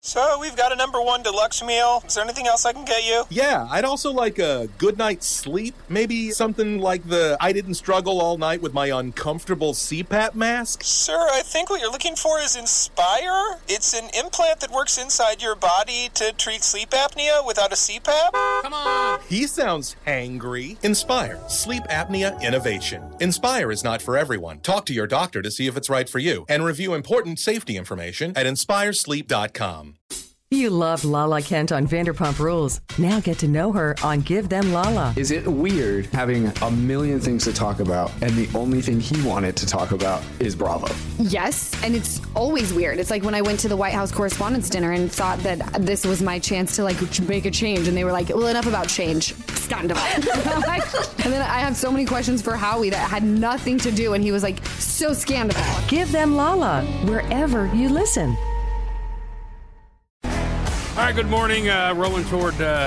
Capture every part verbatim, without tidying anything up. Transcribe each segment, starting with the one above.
So, we've got a number one deluxe meal. Is there anything else I can get you? Yeah, I'd also like a good night's sleep. Maybe something like the I didn't struggle all night with my uncomfortable C PAP mask. Sir, I think what you're looking for is Inspire. It's an implant that works inside your body to treat sleep apnea without a C PAP. Come on! He sounds hangry. Inspire, sleep apnea innovation. Inspire is not for everyone. Talk to your doctor to see if it's right for you, and review important safety information at inspire sleep dot com. You loved Lala Kent on Vanderpump Rules. Now get to know her on Give Them Lala. Is it weird having a million things to talk about and the only thing he wanted to talk about is Bravo? Yes, and it's always weird. It's like when I went to the White House Correspondents' Dinner and thought that this was my chance to like make a change, and they were like, well, enough about change. Scandal. And then I have so many questions for Howie that had nothing to do, and he was like, so scandal. Give Them Lala, wherever you listen. All right, good morning. Uh, rolling toward uh,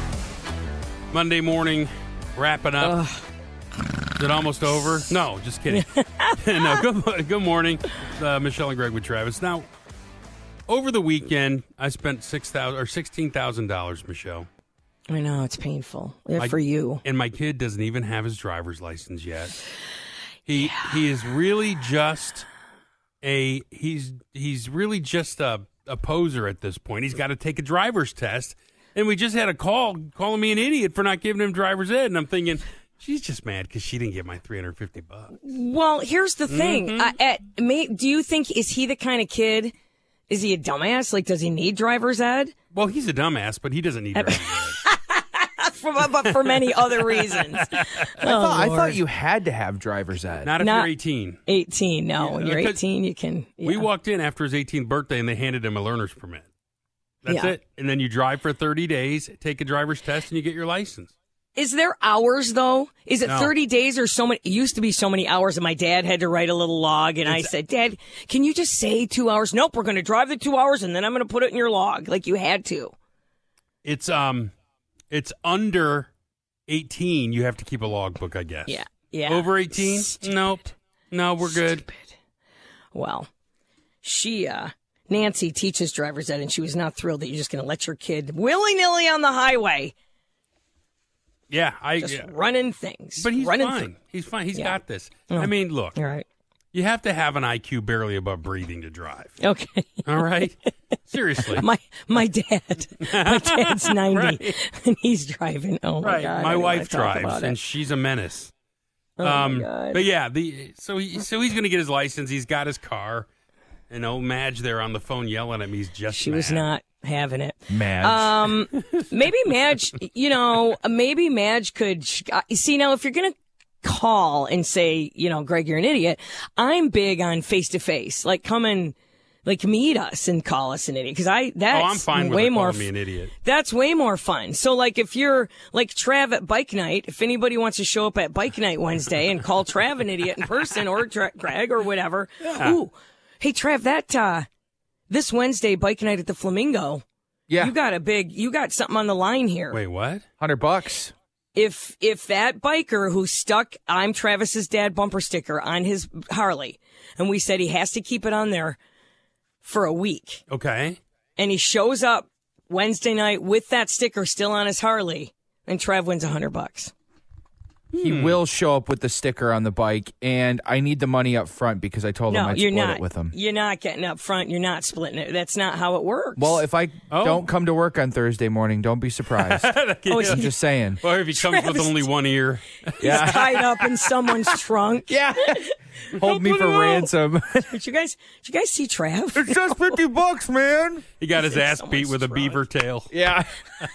Monday morning, wrapping up. Ugh. Is it almost over? No, just kidding. no, good, good morning. Uh, Michelle and Greg with Travis. Now, over the weekend, I spent six thousand or sixteen thousand dollars, Michelle. I know, it's painful yeah, my, for you. And my kid doesn't even have his driver's license yet. He yeah. he is really just a he's he's really just a. a poser at this point. He's got to take a driver's test, and we just had a call calling me an idiot for not giving him driver's ed, and I'm thinking she's just mad because she didn't get my three hundred fifty bucks. Well, here's the thing. Mm-hmm. Uh, at, may, do you think, is he the kind of kid, is he a dumbass? Like, does he need driver's ed? Well, he's a dumbass, but he doesn't need driver's ed. for, but for many other reasons. I, oh, thought, I thought you had to have driver's ed. Not if Not you're eighteen. eighteen, no. Yeah, when you're eighteen, you can. Yeah. We walked in after his eighteenth birthday, and they handed him a learner's permit. That's yeah. it. And then you drive for thirty days, take a driver's test, and you get your license. Is there hours, though? Is it no. thirty days or so many? It used to be so many hours, and my dad had to write a little log, and it's, I said, Dad, can you just say two hours? Nope, we're going to drive the two hours, and then I'm going to put it in your log, like you had to. It's um, it's under eighteen, you have to keep a logbook, I guess. Yeah, yeah. Over eighteen? Stupid. Nope. No, we're good. Stupid. Well, she, uh, Nancy teaches driver's ed, and she was not thrilled that you're just going to let your kid willy-nilly on the highway. Yeah, I just yeah. running things. But he's running fine. Things. He's fine. He's yeah. got this. Oh. I mean, look. All right. You have to have an I Q barely above breathing to drive. Okay. All right? Seriously. My my dad. My dad's ninety, right. and he's driving. Oh, my right. God. My I wife drives, and she's a menace. Oh, um, my God. But, yeah, the so, he, so he's going to get his license. He's got his car. And old Madge there on the phone yelling at me. He's just She mad. was not having it. Madge. Um, maybe Madge, you know, maybe Madge could, see, now if you're going to call and say, you know, Greg, you're an idiot, I'm big on face-to-face. Like, come and, like, meet us and call us an idiot. Because I, that's oh, I'm fine with way her more, calling me an idiot. That's way more fun. So, like, if you're, like, Trav at Bike Night, if anybody wants to show up at Bike Night Wednesday and call Trav an idiot in person, or Tra- Greg or whatever, yeah. ooh, hey, Trav, that, uh, this Wednesday, Bike Night at the Flamingo. Yeah. You got a big, you got something on the line here. Wait, what? Hundred bucks. If, if that biker who stuck I'm Travis's dad bumper sticker on his Harley, and we said he has to keep it on there for a week. Okay. And he shows up Wednesday night with that sticker still on his Harley, and Trav wins a hundred bucks. He hmm. will show up with the sticker on the bike, and I need the money up front because I told no, him I'd you're split not, it with him. You're not getting up front. You're not splitting it. That's not how it works. Well, if I oh. don't come to work on Thursday morning, don't be surprised. oh, I'm just saying. Or if he comes Travis, with only one ear. Yeah. He's tied up in someone's trunk. Yeah. Hold me for ransom. Did you guys, did you guys see Trav? It's just fifty bucks, man. He got his ass beat with trunk. a beaver tail. Yeah.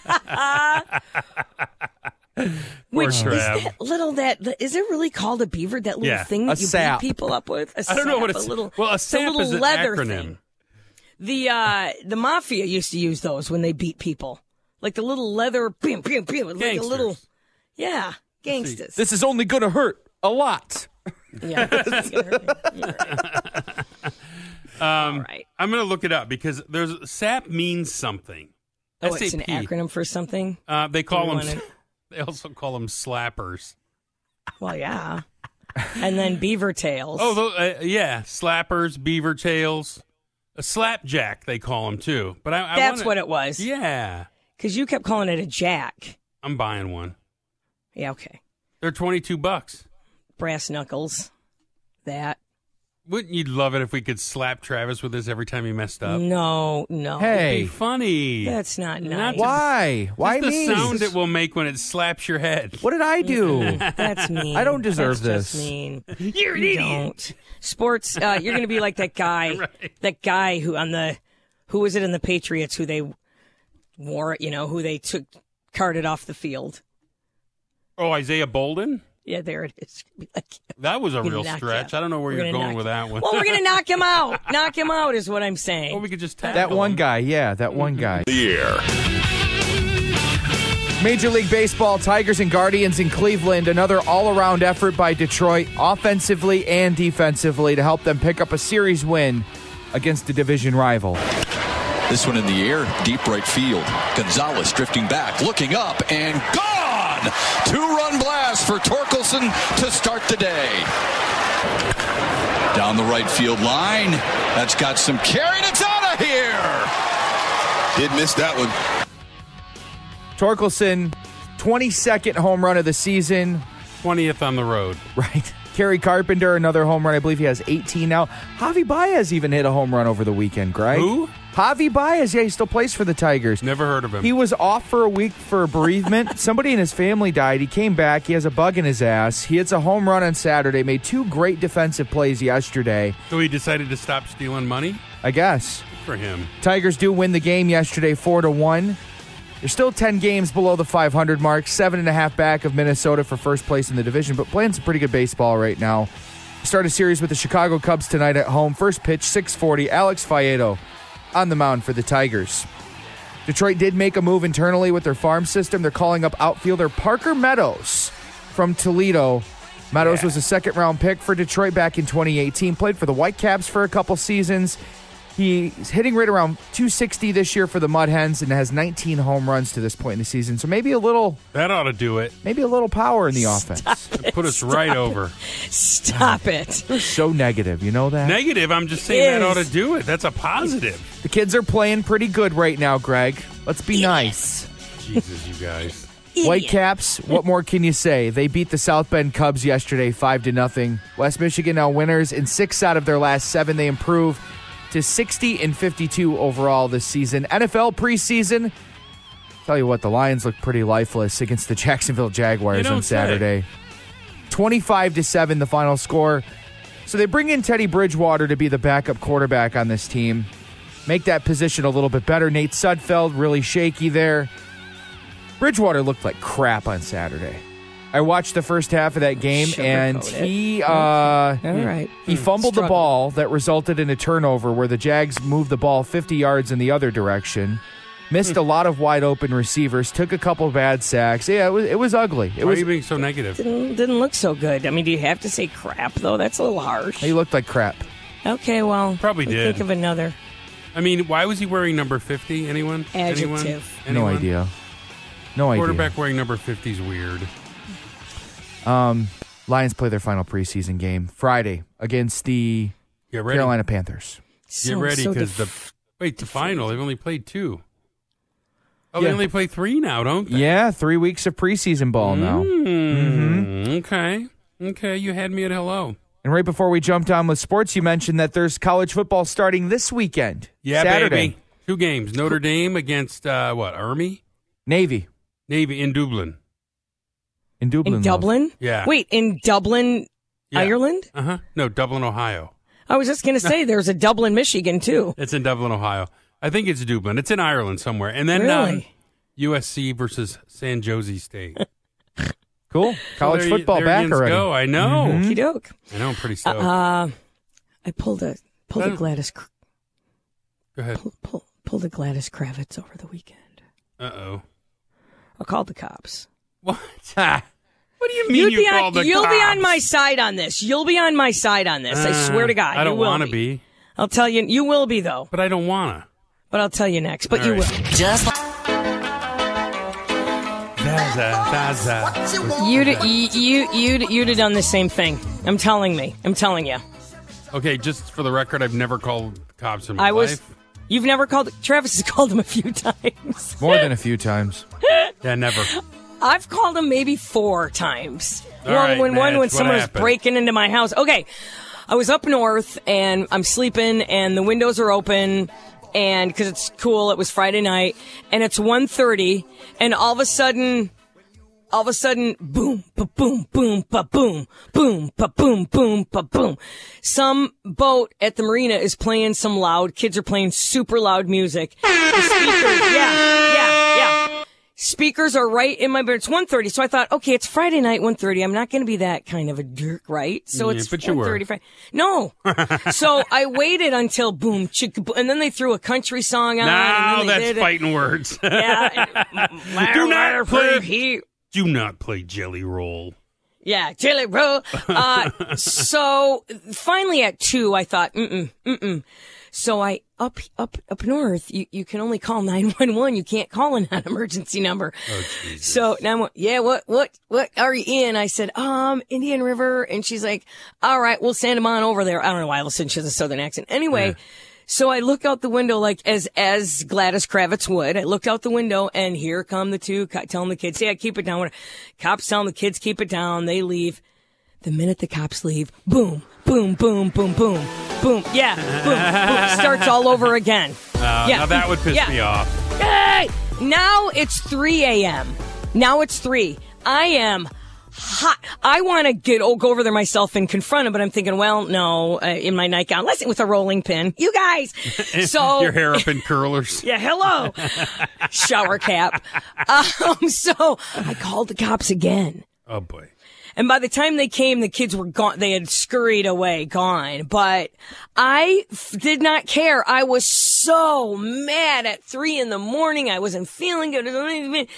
Which is Trav. that little that is it really called a beaver? That little Yeah. thing that A you sap. beat people up with? A I don't know sap, what it's. a little. Well, a it's sap little is an leather acronym. thing. The uh, the mafia used to use those when they beat people, like the little leather, pew, pew, pew, like Gangsters. a little, yeah, gangsters. This is only going to hurt a lot. Yeah, that's gonna hurt you. You're right. Um, All right. I'm going to look it up because there's S A P means something. Oh, it's an S A P. acronym for something. Uh, they call Do them. you want They also call them slappers. Well, yeah, and then beaver tails. Oh, tho- uh, yeah, slappers, beaver tails. A slapjack, they call them, too. But I, I That's wanna, what it was. Yeah. Because you kept calling it a jack. I'm buying one. Yeah, okay. They're twenty-two bucks. Brass knuckles. That. Wouldn't you love it if we could slap Travis with this every time he messed up? No, no. Hey. It'd be funny. That's not nice. Not to- Why? Why Just the me? sound it will make when it slaps your head. What did I do? That's mean. I don't deserve That's this. Just mean. You're an You idiot. don't. Sports. Uh, you're going to be like that guy. Right. That guy who on the, who was it in the Patriots who they wore it? You know, who they took carted off the field. Oh, Isaiah Bolden? Yeah, there it is. Be like, That was a Gonna real knock stretch. you out. I don't know where We're you're gonna going knock with you- that one. well, we're going to knock him out. Knock him out is what I'm saying. Or we could just tackle That one him. guy, yeah, that one guy. The air. Major League Baseball, Tigers and Guardians in Cleveland. Another all-around effort by Detroit, offensively and defensively, to help them pick up a series win against a division rival. This one in the air, deep right field. Gonzalez drifting back, looking up, and gone! Two-run blast for Torkelson to start the day. Down the right field line. That's got some carry, and it's out of here! Did miss that one. Torkelson, twenty-second home run of the season. twentieth on the road. Right. Kerry Carpenter, another home run. I believe he has eighteen now. Javi Baez even hit a home run over the weekend, Greg. Who? Javi Baez. Yeah, he still plays for the Tigers. Never heard of him. He was off for a week for bereavement. Somebody in his family died. He came back. He has a bug in his ass. He hits a home run on Saturday. Made two great defensive plays yesterday. So he decided to stop stealing money? I guess. Good for him. Tigers do win the game yesterday, four to one. They're still ten games below the five hundred mark, seven and a half back of Minnesota for first place in the division, but playing some pretty good baseball right now. Start a series with the Chicago Cubs tonight at home. First pitch, six forty. Alex Faedo on the mound for the Tigers. Detroit did make a move internally with their farm system. They're calling up outfielder Parker Meadows from Toledo. Meadows Yeah. was a second-round pick for Detroit back in twenty eighteen. Played for the Whitecaps for a couple seasons. He's hitting right around two sixty this year for the Mud Hens and has nineteen home runs to this point in the season. So maybe a little, That ought to do it. maybe a little power in the offense. Put us right over. Stop it. So negative, you know that? Negative, I'm just saying that ought Is. to do it. That's a positive. The kids are playing pretty good right now, Greg. Let's be nice. Jesus, you guys. Whitecaps, what more can you say? They beat the South Bend Cubs yesterday five to nothing. West Michigan now winners in six out of their last seven. They improve to sixty and fifty-two overall this season. N F L preseason. Tell you what, the Lions look pretty lifeless against the Jacksonville Jaguars You don't on say. Saturday. twenty-five to seven the final score. So they bring in Teddy Bridgewater to be the backup quarterback on this team. Make that position a little bit better. Nate Sudfeld, really shaky there. Bridgewater looked like crap on Saturday. I watched the first half of that game, Sugarcoat and it. he uh, All right. he fumbled the Struggle. ball that resulted in a turnover where the Jags moved the ball fifty yards in the other direction. Missed a lot of wide open receivers. Took a couple bad sacks. Yeah, it was it was ugly. It Why was. are you being so negative? Didn't, didn't look so good. I mean, do you have to say crap, though? That's a little harsh. He looked like crap. Okay, well. Probably let's did. Think of another I mean, why was he wearing number fifty? Anyone? Anyone? adjective. No Anyone? idea. No idea. Quarterback wearing number fifty is weird. Um, Lions play their final preseason game Friday against the Get ready. Carolina Panthers. Get So- ready so because def- the wait the final. They've only played two. Oh, Yeah. they only play three now, don't they? Yeah, three weeks of preseason ball now. Mm, Okay. Okay. You had me at hello. And right before we jumped on with sports, you mentioned that there's college football starting this weekend. Yeah, Saturday. baby. Two games. Notre Dame against uh, what? Army? Navy Navy in Dublin. in Dublin. In love. Dublin? Yeah. Wait, in Dublin, Yeah. Ireland? Uh huh. No, Dublin, Ohio. I was just going to say there's a Dublin, Michigan, too. It's in Dublin, Ohio. I think it's Dublin. It's in Ireland somewhere. And then um, Really? U S C versus San Jose State. Cool. College There you- football there back yins already. Go. I know. Mhm. Okey-doke. I know. I'm pretty stoked. Uh, I pulled a pulled a That- Gladys Kr- Go ahead. pull, pull, pulled a Gladys Kravitz over the weekend. Uh oh. I called the cops. What? What do you mean You'd you be called on, the you'll be on cops? my side on this. You'll be on my side on this. I Uh, swear to God. I don't you will want to be. be, I'll tell you. You will be though. but I don't want to. But I'll tell you next. But All you right. will. Just Zaza, Zaza. You'd you you you'd you'd have done the same thing. I'm telling me. I'm telling you. Okay, just for the record, I've never called cops in my I was. life. You've never called. Travis has called him a few times. More than a few times. Yeah, never. I've called him maybe four times. All one right, when Madge, one when what someone was happened? breaking into my house. Okay, I was up north and I'm sleeping and the windows are open and because it's cool. It was Friday night and it's one thirty and all of a sudden. All of a sudden, boom, ba boom, boom, ba boom, boom, ba boom, boom, ba boom. Some boat at the marina is playing some loud. Kids are playing super loud music. The speakers, yeah, yeah, yeah. Speakers are right in my bed. It's one thirty, so I thought, okay, it's Friday night, one thirty. I'm not going to be that kind of a jerk, right? So Yeah, it's but you one thirty. No. So I waited until boom, chicka, boom, and then they threw a country song on. Now and then they that's did it. fighting words. Yeah. Do not play. He- Do not play Jelly Roll. Yeah, jelly roll. Uh, so finally at two, I thought, mm-mm, mm-mm. So I, up, up, up north, you, you can only call nine one one. You can't call a non-emergency number. Oh, Jesus. So now, I'm, yeah, what, what, what are you in? I said, um, Indian River. And she's like, all right, we'll send him on over there. I don't know why all of a sudden she has a southern accent. Anyway. Yeah. So I look out the window like as as Gladys Kravitz would. I looked out the window and here come the two co- telling the kids, "Yeah, keep it down." Cops telling the kids, "Keep it down." They leave. The minute the cops leave, boom, boom, boom, boom, boom, boom. Yeah, boom, boom. Starts all over again. Uh, yeah. Now that would piss yeah. me off. Hey! Now it's three a.m. Now it's three. I am hot. I want to get oh, go over there myself and confront him, but I'm thinking, well, no, uh, in my nightgown, unless it with a rolling pin. You guys. So Your hair up in curlers. yeah, hello. Shower cap. Um, so I called the cops again. Oh, boy. And by the time they came, the kids were gone. They had scurried away, gone. But I f- did not care. I was so mad at three in the morning. I wasn't feeling good.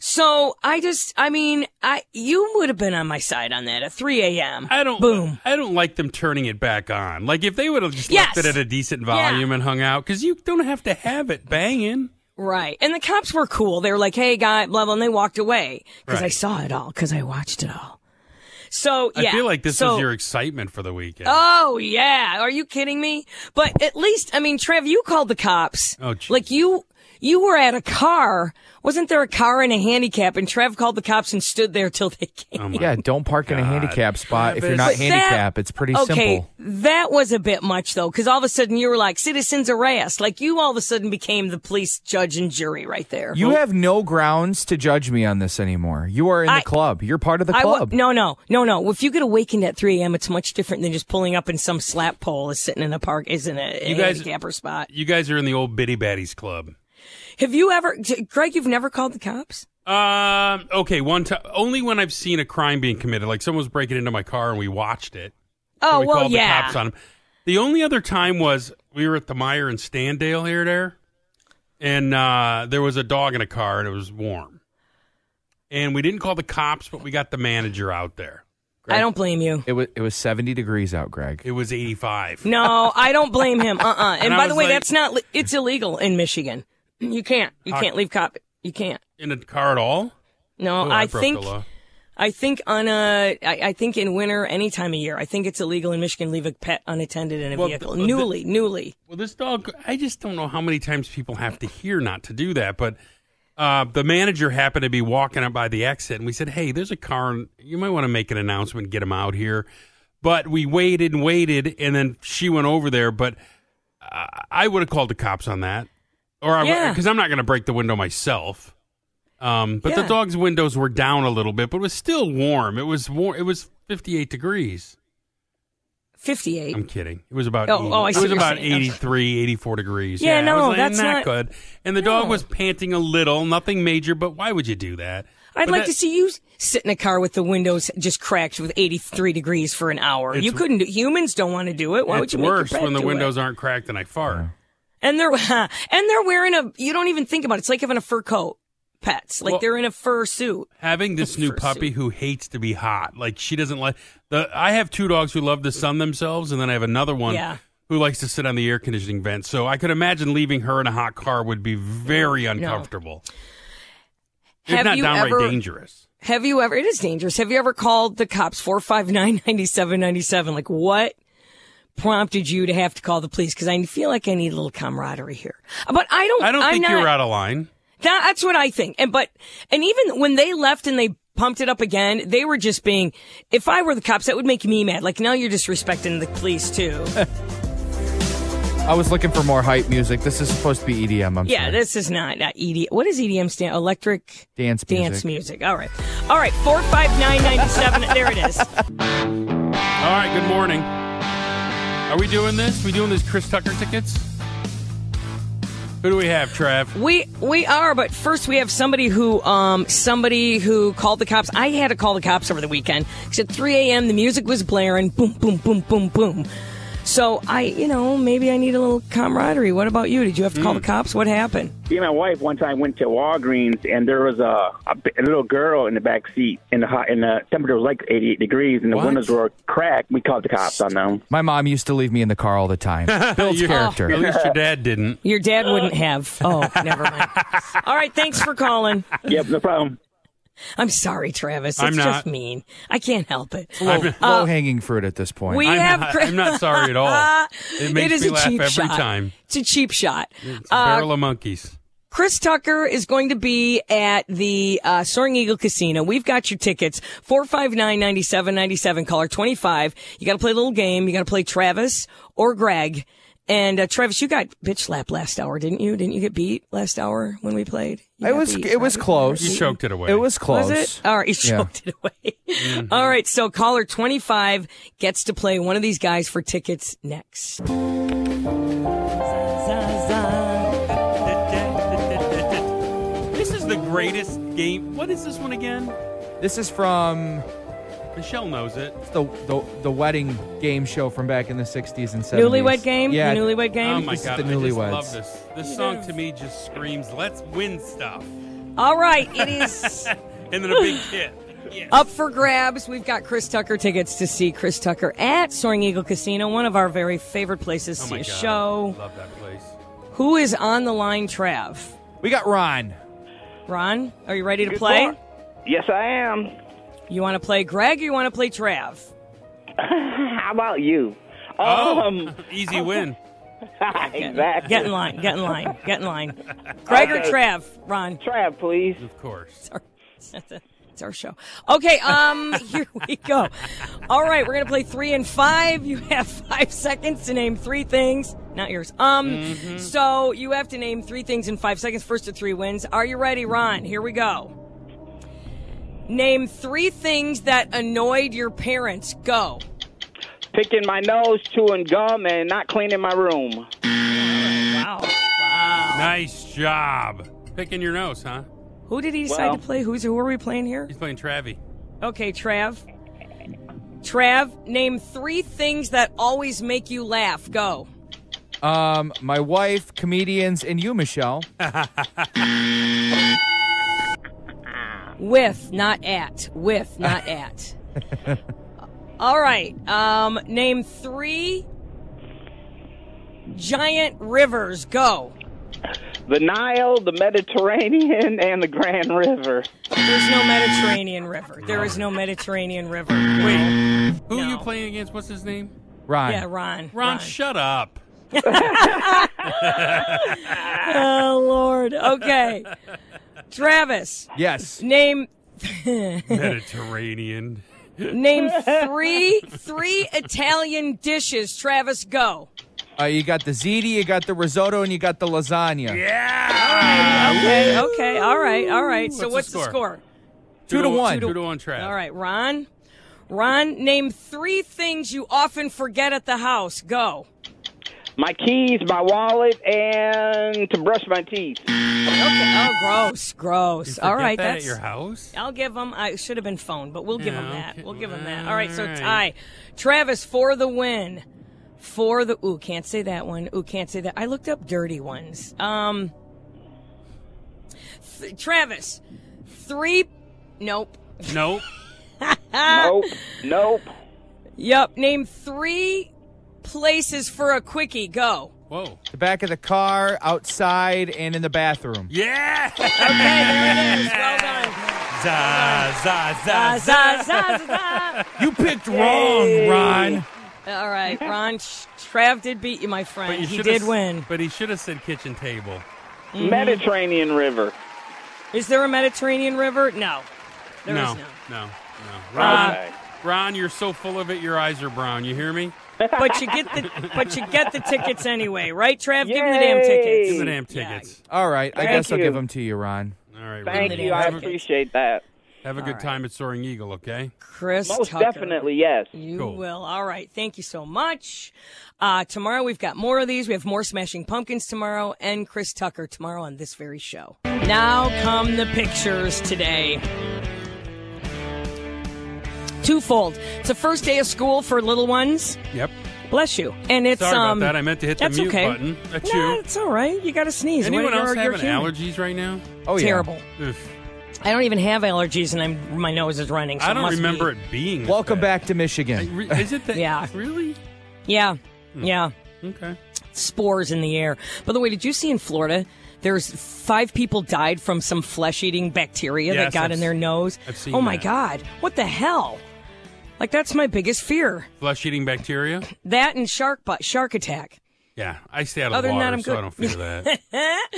So I just, I mean, I you would have been on my side on that at three a.m. I don't. Boom. I don't like them turning it back on. Like if they would have just Yes. left it at a decent volume Yeah. and hung out, because you don't have to have it banging. Right. And the cops were cool. They were like, hey, guy, blah, blah, and they walked away. Because I Right. saw it all. Because I watched it all. So, yeah. I feel like this so, was your excitement for the weekend. Oh, yeah. Are you kidding me? But at least, I mean, Trev, you called the cops. Oh, geez. Like you, you were at a car. Wasn't there a car and a handicap? And Trev called the cops and stood there till they came. Oh, my Yeah, don't park in a God. handicap spot if you're But not that- handicapped. It's pretty okay, simple. that was a bit much though, because all of a sudden you were like citizens arrest. Like you all of a sudden became the police judge and jury right there. You have no grounds to judge me on this anymore. You are in the I- club. You're part of the I wa- club. no, no, no, no. If you get awakened at three a.m., it's much different than just pulling up in some slap pole is sitting in a park, is in a, a You guys- handicapper spot. You guys are in the old Bitty Baddies Club. Have you ever, Greg, you've never called the cops? Um. Okay. One time, only when I've seen a crime being committed, like someone was breaking into my car and we watched it. Oh, and we well, called yeah. the cops on him. The only other time was we were at the Meyer and Standale here there, and uh, there was a dog in a car and it was warm, and we didn't call the cops, but we got the manager out there. I don't blame you. It was it was seventy degrees out, Greg. It was eighty-five. No, I don't blame him. Uh-uh. And, And I by the was way, like- that's not, li- it's illegal in Michigan. You can't. You How- can't leave cop. You can't. In a car at all? No, Oh, I broke think, the law. I think on a, I, I think in winter, any time of year, I think it's illegal in Michigan to leave a pet unattended in a Well, vehicle. th- newly, newly. Well, this dog, I just don't know how many times people have to hear not to do that. But uh, the manager happened to be walking up by the exit, and we said, hey, there's a car. And you might want to make an announcement and get him out here. But we waited and waited, and then she went over there. But uh, I would have called the cops on that. Or I Yeah. because I'm not going to break the window myself. Um, but the Yeah. dog's windows were down a little bit, but it was still warm. It was warm. It was fifty-eight degrees. fifty-eight. I'm kidding. It was about Oh, eighty. oh, I it see was what you're about saying. eighty-three, eighty-four degrees. Yeah, it no, was that's not- good. And the dog No. was panting a little, nothing major, but why would you do that? I'd But like that- to see you sit in a car with the windows just cracked with eighty-three degrees for an hour. It's- you couldn't do, humans don't want to do it. Why would It's you make your worse pet when the do windows it? aren't cracked and I fart. And they're, and they're wearing a, you don't even think about it. It's like having a fur coat. Pets. Like Well- they're in a fur suit. Having this new Fursuit. puppy who hates to be hot, like she doesn't like the. I have two dogs who love to sun themselves, and then I have another one Yeah. who likes to sit on the air conditioning vent. So I could imagine leaving her in a hot car would be very uncomfortable. If Have not you downright ever- dangerous. Have you ever, it is dangerous. Have you ever called the cops four five nine, nine seven nine seven? Like what prompted you to have to call the police? Because I feel like I need a little camaraderie here. But I don't. I don't I'm think not, you're out of line. That, that's what I think. And but and even when they left and they pumped it up again, they were just being. If I were the cops, that would make me mad. Like now you're disrespecting the police too. I was looking for more hype music. This is supposed to be E D M. I'm yeah, sorry. this is not, not E D M. What does E D M stand? Electric dance music. Dance music. All right, all right. Four five nine ninety seven. There it is. All right. Good morning. Are we doing this? We doing these Chris Tucker tickets? Who do we have, Trav? We we are, but first we have somebody who um somebody who called the cops. I had to call the cops over the weekend because at three a.m. the music was blaring, boom, boom, boom, boom, boom. So I, you know, maybe I need a little camaraderie. What about you? Did you have to call Mm. the cops? What happened? Me and my wife one time went to Walgreens, and there was a, a, a little girl in the back seat, and the hot, and the temperature was like eighty-eight degrees, and the What? windows were cracked. We called the cops on them. My mom used to leave me in the car all the time. Bill's Your- character. At least your dad didn't. Your dad wouldn't have. Oh, never mind. All right, thanks for calling. Yep, no problem. I'm sorry, Travis. It's I'm not. just mean. I can't help it. Low, Uh, hanging fruit at this point. We I'm have. not- Chris- I'm not sorry at all. It makes is me a laugh cheap every shot. time. It's a cheap shot. It's a Uh, barrel of monkeys. Chris Tucker is going to be at the uh, Soaring Eagle Casino. We've got your tickets. four five nine, nine seven nine seven, caller twenty-five. You got to play a little game. You got to play Travis or Greg. And uh, Travis, you got bitch slapped last hour, didn't you? Didn't you get beat last hour when we played? You It got was beat, it was right? close. You choked it away. It was close. Was it? All right, you Yeah. choked it away. All right, so caller twenty-five gets to play one of these guys for tickets next. This is the greatest game. What is this one again? This is from Michelle knows it. the, the the wedding game show from back in the sixties and seventies. Newlywed Game? Yeah. The Newlywed Game? Oh my This is god, the I just Newlyweds. love this. This song to me just screams, "Let's win stuff," All right, it is and then a big hit. Yes. up for grabs. We've got Chris Tucker tickets to see Chris Tucker at Soaring Eagle Casino, one of our very favorite places to Oh see my a god, show. love that place. Who is on the line, Trav? We got Ron. Ron, are you ready to play? Yes, I am. You want to play Greg or you want to play Trav? How about you? Oh, Um, easy win. exactly. Get in line, get in line, get in line. Greg or Okay. Trav? Ron. Trav, please. Of course. It's our show. Okay, um, here we go. All right, we're gonna play three and five. You have five seconds to name three things. Not yours. Um, Mm-hmm. so you have to name three things in five seconds. First to three wins. Are you ready, Ron? Here we go. Name three things that annoyed your parents. Go. Picking my nose, chewing gum, and not cleaning my room. Wow. Wow. Nice job. Picking your nose, huh? Who did he decide Well- to play? Who's who are we playing here? He's playing Travie. Okay, Trav. Trav, name three things that always make you laugh. Go. Um, my wife, comedians, and you, Michelle. With, not at. With, not at. All right. Um, name three giant rivers. Go. The Nile, the Mediterranean, and the Grand River. There's no Mediterranean River. There is no Mediterranean River. Wait, who No. are you playing against? What's his name? Ron. Yeah, Ron. Ron, shut up. Oh, Lord. Okay. Travis, Yes. name Mediterranean. name three three Italian dishes. Travis, go. Uh, you got the ziti, you got the risotto, and you got the lasagna. Yeah. Okay, okay, all right, all right. So What's what's the the score? Two to one. Two to one, Trav. All right, Ron. Ron, name three things you often forget at the house. Go. My keys, my wallet, and to brush my teeth. Okay. Oh, gross, gross. You All forget right, that that's. at your house. I'll give them. I should have been phone, but we'll give Yeah, them that. okay. We'll give them that. All right, so All right. tie. Travis for the win. For the ooh, can't say that one. Ooh, can't say that. I looked up dirty ones. Um, th- Travis, three. Nope. Nope. Nope. Nope. Yep. Name three places for a quickie. Go. Whoa. The back of the car, outside, and in the bathroom. Yeah. Okay, there it is. Well done. Za, za, Za, za, za, za, za. You picked wrong, Ron. All right, Ron. Trav did beat you, my friend. But you He should have did s- win. But he should have said kitchen table. Mhm. Mediterranean River. Is there a Mediterranean river? No. There no, is no. no, no. Ron, Okay. Ron, you're so full of it. Your eyes are brown. You hear me? But you get the but you get the tickets anyway, right, Trav? Give him the damn tickets. Give him the damn tickets. All right, I Thank guess I'll you. give them to you, Ron. All right. Thank Ron. you. I appreciate that. Have a good time at Soaring Eagle, okay? Chris Most Tucker. definitely, yes. You Cool. will. All right. Thank you so much. Uh, tomorrow we've got more of these. We have more Smashing Pumpkins tomorrow and Chris Tucker tomorrow on this very show. Now come the pictures today. Twofold. It's the first day of school for little ones. Yep. Bless you. And it's Sorry um about that. I meant to hit the that's mute okay. button. That's Nah, you. it's all right. You got to sneeze. Anyone What- else you're- you're having human. allergies right now? Oh, yeah. Terrible. Ugh. I don't even have allergies, and I'm my nose is running. So I it don't must remember be. it being. this Welcome bad. back to Michigan. Re- Is it that? Yeah. Really? Yeah, yeah. Okay. Spores in the air. By the way, did you see in Florida? There's five people died from some flesh-eating bacteria Yes, that got I've in their s- nose. I've seen oh my that. God! What the hell? Like that's my biggest fear. Flesh-eating bacteria? That and shark butt, shark attack. Yeah. I stay out of Other the than water, that, I'm so I good. don't fear that.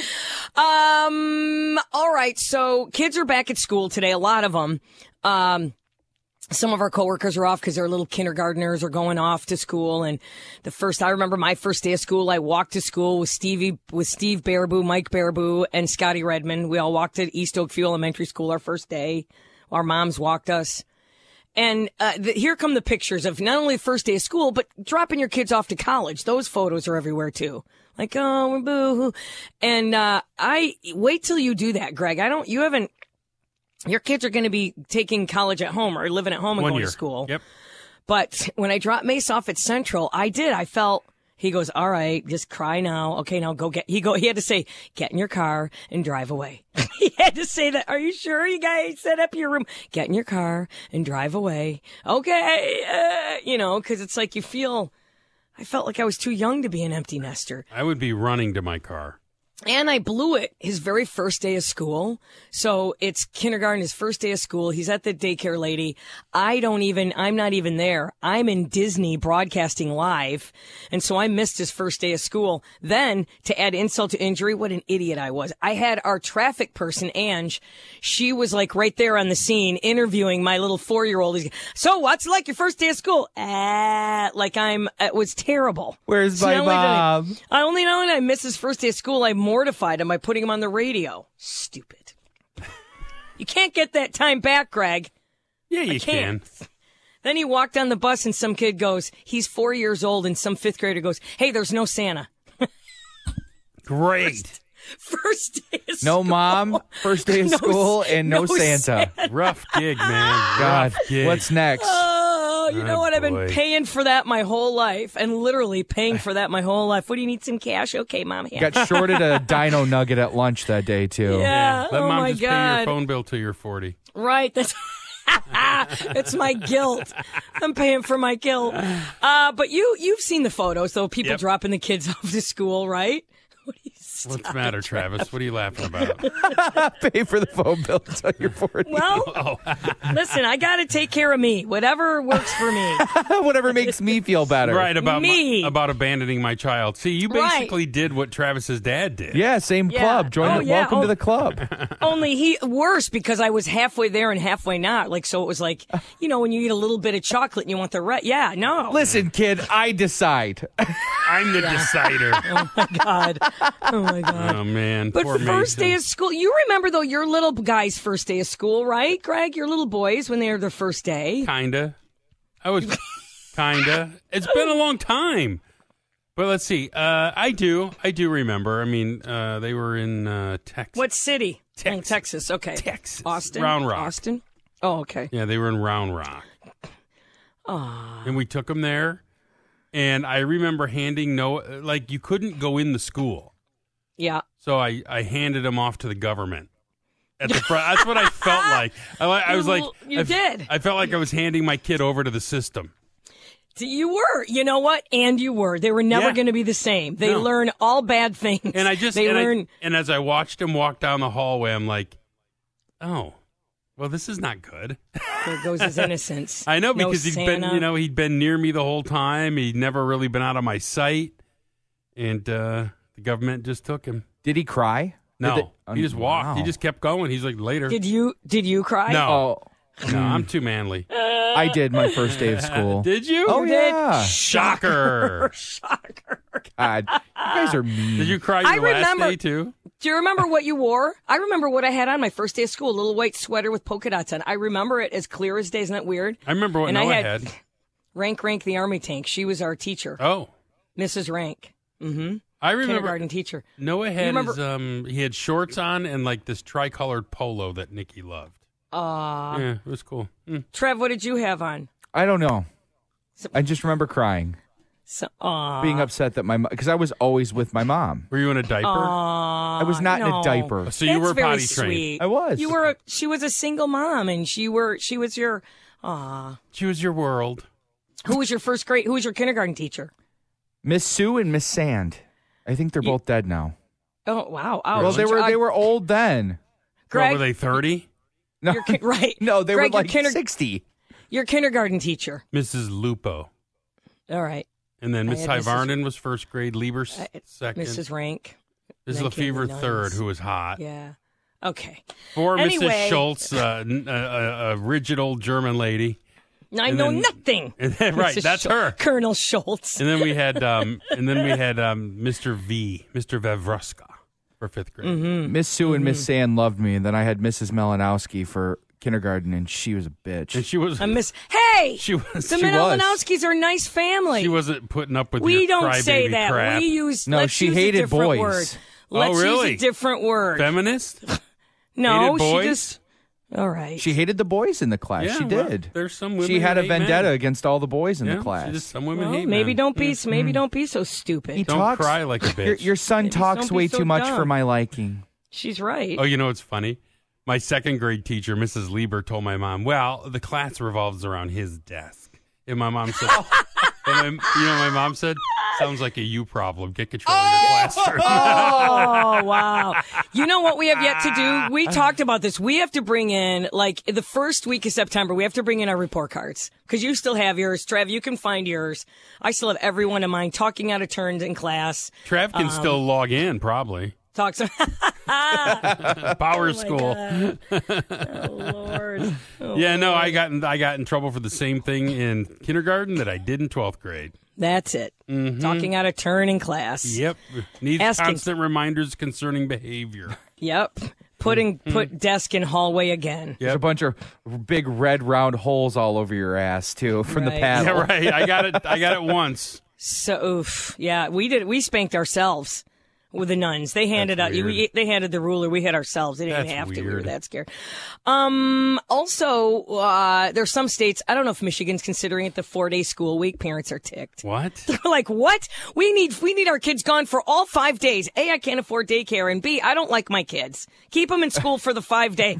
Um. All right. So kids are back at school today. A lot of them. Um. Some of our coworkers are off because their little kindergartners are going off to school. And the first, I remember my first day of school, I walked to school with Stevie, with Steve Baraboo, Mike Baraboo, and Scotty Redmond. We all walked to East Oakview Elementary School our first day. Our moms walked us. And uh, the, here come the pictures of not only the first day of school, but dropping your kids off to college. Those photos are everywhere too. Like, oh, we're boo-hoo. And uh, I wait till you do that, Greg. I don't. You haven't. Your kids are going to be taking college at home or living at home and One going year. to school. Yep. But when I dropped Mace off at Central, I did. I felt. He goes, all right, just cry now. Okay, now go get. He go. He had to say, get in your car and drive away. He had to say that. Are you sure you guys set up your room? Get in your car and drive away. Okay, uh, you know, because it's like you feel. I felt like I was too young to be an empty nester. I would be running to my car. And I blew it his very first day of school. So it's kindergarten, his first day of school. He's at the daycare lady. I don't even, I'm not even there. I'm in Disney broadcasting live. And so I missed his first day of school. Then to add insult to injury, what an idiot I was. I had our traffic person, Ange. She was like right there on the scene interviewing my little four-year-old. He's, so what's it like your first day of school? Ah, like I'm, it was terrible. Where's See, my not only did I- mom? I only know when I missed his first day of school, I mortified him by putting him on the radio. Stupid. You can't get that time back, Greg. Yeah, you I can't. can. Then he walked on the bus and some kid goes, he's four years old, and some fifth grader goes, hey, there's no Santa. Great. First day of school. No mom, first day of No school, and no, no Santa. Rough gig, man. God, Rough gig. what's next? Oh, you know Oh, what? I've been boy. paying for that my whole life, and literally paying for that my whole life. What do you need, some cash? Okay, Mom. Here. Got shorted a dino nugget at lunch that day, too. Yeah. Let oh mom my just pay God. your phone bill till you're forty. Right. That's it's my guilt. I'm paying for my guilt. Uh, but you you've seen the photos though. People Yep. dropping the kids off to school, right? What do you What's the matter, Travis? What are you laughing about? Pay for the phone bill until you're forty. Well, Oh, listen, I got to take care of me. Whatever works for me. Whatever makes me feel better. right about Me. My, about abandoning my child. See, you Right. basically did what Travis's dad did. Yeah, same Yeah. club. Join Oh, the, yeah. welcome Oh. to the club. Only he worse because I was halfway there and halfway not. Like so, it was like you know when you eat a little bit of chocolate and you want the rest. Yeah, no. Listen, kid, I decide. I'm the decider. Oh my god. Oh my god. Oh man, But poor first Mason. day of school, you remember though your little guy's first day of school, right, Greg? Your little boys when they were their first day. Kinda. I was kinda. It's been a long time. But let's see. Uh, I do. I do remember. I mean, uh, they were in uh, Texas. What city? Texas. Oh, Texas. Okay. Texas. Austin. Round Rock. Austin. Oh, okay. Yeah, they were in Round Rock. And we took them there. And I remember handing no, like you couldn't go in the school. Yeah. So I, I handed them off to the government at the front. That's what I felt like. I, li- I was like, You I, did. I felt like I was handing my kid over to the system. You were. You know what? And you were. They were never Yeah. going to be the same. They No. learn all bad things. And I just, they and, I- learn. and as I watched him walk down the hallway, I'm like, oh, Well, this is not good. There goes his innocence. I know No because he'd been, Santa. you know, he'd been near me the whole time. He'd never really been out of my sight, and uh, the government just took him. Did he cry? No, Did they- he just walked. Wow. He just kept going. He's like later. Did you did you cry? No, Oh, no, I'm too manly. I did my first day of school. Did you? Oh, You did? yeah. Shocker! Shocker. God, you guys are mean. Did you cry your I last remember- day too? Do you remember what you wore? I remember what I had on my first day of school, a little white sweater with polka dots on. I remember it as clear as day. Isn't that weird? I remember what And I Noah had- had. Rank Rank the Army Tank. She was our teacher. Oh, Missus Rank. Mm-hmm. I remember. Kindergarten teacher. Noah had remember- his, um, he had shorts on and like this tricolored polo that Nikki loved. Uh, yeah, it was cool. Mm. Trev, what did you have on? I don't know. I just remember crying, So, uh, being upset that my because I was always with my mom. Were you in a diaper? I was not in no. a diaper. So you That's were very potty trained. sweet. I was. You were. A, she was a single mom, and she were. She was your. Aw. She was your world. Who was your first grade? Who was your kindergarten teacher? Miss Sue and Miss Sand. I think they're both dead now. Oh wow! Ouch. Well, they were Uh, they were old then. Greg, What, were they thirty? No, your ki- right? no, they Greg, were your like kinder- sixty. Your kindergarten teacher. Missus Lupo. All right. And then I Miss had Missus Hyvarnen was first grade. Lieber Uh, second. Missus Rank. Missus then came the Lefevre nuns. third, who was hot. Yeah. Okay. For Anyway. Missus Schultz, uh, n- a, a, a rigid old German lady. I And know then- nothing. And then, right, Missus that's Schul- her. Colonel Schultz. And then we had, um, and then we had um, Mister V, Mister Vavruska, for fifth grade. Mm-hmm. Miss Sue and Miss Sand loved me, and then I had Missus Melanowski for kindergarten, and she was a bitch. And she was, I miss. Hey, she was, the she was. Malinowskis are a nice family. she wasn't putting up with we your don't crybaby say that. crap. We use. No, let's she use hated a different boys. Word. Oh, Let's really? use a different word. Feminist? no, hated boys? she just. All right. She hated the boys in the class. Yeah, she well, did. there's some women She had who a hate vendetta men. against all the boys in Yeah, the class. she just- some women Well, hate maybe men. don't be. Maybe don't be so stupid. He Don't talks, cry like a bitch. Your, your son Maybe talks don't be way so too much dumb. for my liking. She's right. Oh, you know what's funny? My second grade teacher, Missus Lieber, told my mom, well, the class revolves around his desk. And my mom said, and my, you know what my mom said? Sounds like a you problem. Get control of your classroom. Oh, wow. You know what we have yet to do? We talked about this. We have to bring in, like, the first week of September, we have to bring in our report cards. Because you still have yours. Trev, you can find yours. I still have every one of mine talking out of turn in class. Trev can still log in, probably. Talks. Power school. Oh, Lord. Oh, Yeah, no, I got in, I got in trouble for the same thing in kindergarten that I did in twelfth grade. That's it. Talking out of turn in class. Yep. Needs Asking- constant reminders concerning behavior. Yep. Putting, put desk in hallway again. There's a bunch of big red round holes all over your ass too from Right. the paddle. Yeah, right. I got it. I got it once. So, oof. Yeah, we did. We spanked ourselves with the nuns. They handed That's out. We, weird. they handed the ruler. We hit ourselves. They didn't That's have to. We were weird. that scared. Um. Also, uh, there's some states. I don't know if Michigan's considering it the four day school week. Parents are ticked. What? They're like, what? We need we need our kids gone for all five days. A, I can't afford daycare, and B, I don't like my kids. Keep them in school for the five days.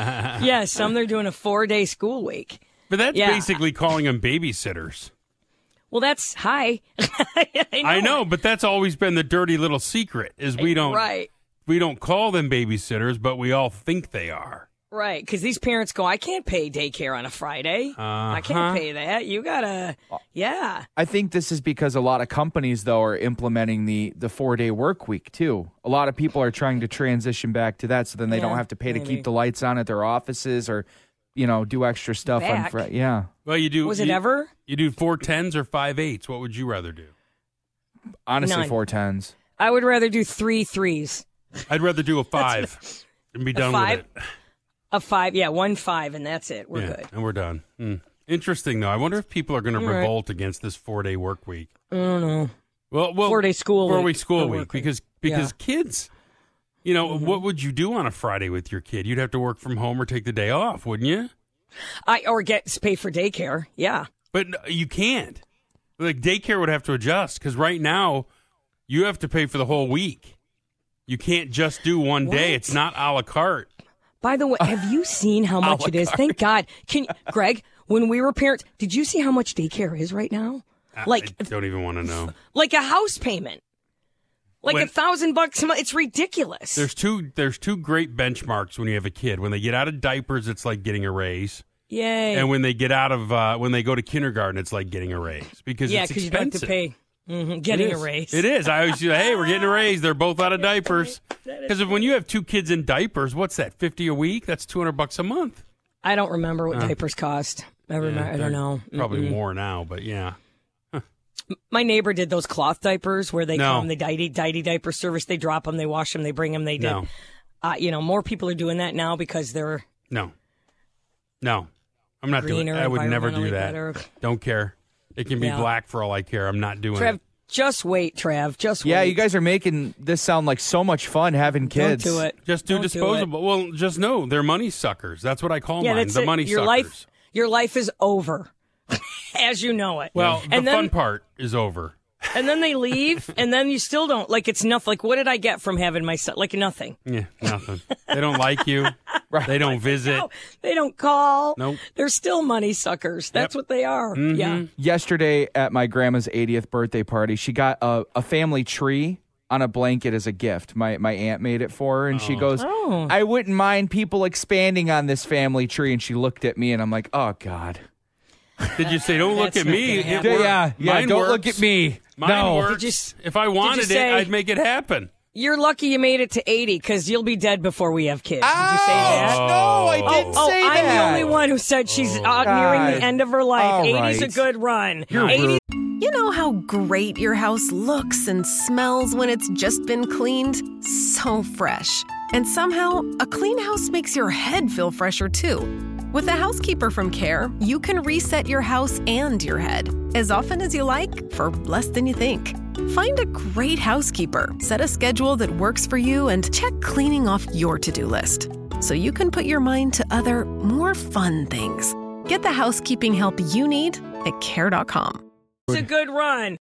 Yes, some they're doing a four day school week. But that's Yeah. basically calling them babysitters. Well, that's hi. I know. I know, but that's always been the dirty little secret is we don't Right. we don't call them babysitters, but we all think they are. Right, because these parents go, I can't pay daycare on a Friday. I Uh-huh. can't pay that. You gotta, yeah. I think this is because a lot of companies, though, are implementing the, the four day work week, too. A lot of people are trying to transition back to that so then they Yeah, don't have to pay to maybe. keep the lights on at their offices or, you know, do extra stuff on Back? Friday. Yeah. Well, you do. Was it you, ever? You do four tens or five eights. What would you rather do? Honestly, None. four tens. I would rather do three threes. I'd rather do a five and be done five? with it. A five, yeah, one five, and that's it. We're yeah, good. and we're done. Hmm. Interesting, though. I wonder if people are going to All right. revolt against this four day work week. I don't know. Well, well, Four-day school four week. week school Or week work week. because because kids, you know, Mm-hmm. what would you do on a Friday with your kid? You'd have to work from home or take the day off, wouldn't you? I or get pay for daycare. Yeah. But no, you can't. Like daycare would have to adjust because right now you have to pay for the whole week. You can't just do one day. What? It's not a la carte. By the way, have you seen how much it is? Thank God. Can Greg? When we were parents, did you see how much daycare is right now? I- Like, I don't even want to know. like a house payment. Like when- a thousand bucks a month. It's ridiculous. There's two there's two great benchmarks when you have a kid. When they get out of diapers, it's like getting a raise. Yay. And when they get out of uh, when they go to kindergarten, it's like getting a raise because yeah, it's because you don't have to expensive. pay. Mm-hmm. Getting It a is. raise. It is. I always say, hey, we're getting a raise. They're both out of diapers. Because when you have two kids in diapers, what's that? Fifty a week? That's two hundred bucks a month. I don't remember what Uh, diapers cost. I, remember, Yeah, I they're don't know. Probably Mm-mm. more now, but yeah. My neighbor did those cloth diapers where they No. come, the Diety, Diety diaper service. They drop them, they wash them, they bring them. They did. No. Uh, you know, more people are doing that now because they're No. No. I'm not doing it. greener, I would never do environmentally that. better. Don't care. It can be Yeah. black for all I care. I'm not doing Trev, it. just wait, Trev. Just Yeah, wait. you guys are making this sound like so much fun having kids. Don't do it. Just do Don't disposable. Well, just know they're money suckers. That's what I call Yeah, mine. that's The it. money Your suckers. life, your life is over, as you know it. Well, the and then, fun part is over. and then they leave, and then you still don't like. It's nothing. Like, what did I get from having my son? Like nothing. Yeah, nothing. They don't like you. They don't visit. No, they don't call. Nope. They're still money suckers. That's Yep. what they are. Mhm. Yeah. Yesterday at my grandma's eightieth birthday party, she got a, a family tree on a blanket as a gift. My my aunt made it for her, and she goes, Oh. I wouldn't mind people expanding on this family tree. And she looked at me, and I'm like, oh, God. Did you say, don't look That's at not me? gonna It happen. worked. Yeah, yeah, Mine don't works. look at me. Mine No. works. Did you s- if I wanted say- it, I'd make it happen. You're lucky you made it to eighty because you'll be dead before we have kids. Did you say Oh, that? no, I Oh. didn't Oh, say I'm that. the only one who said she's uh, nearing God. the end of her life. All eighty's a right. good run. You're eighty You know how great your house looks and smells when it's just been cleaned? So fresh. And somehow, a clean house makes your head feel fresher too. With a housekeeper from Care, you can reset your house and your head as often as you like for less than you think. Find a great housekeeper, set a schedule that works for you, and check cleaning off your to-do list so you can put your mind to other, more fun things. Get the housekeeping help you need at care dot com. It's a good run.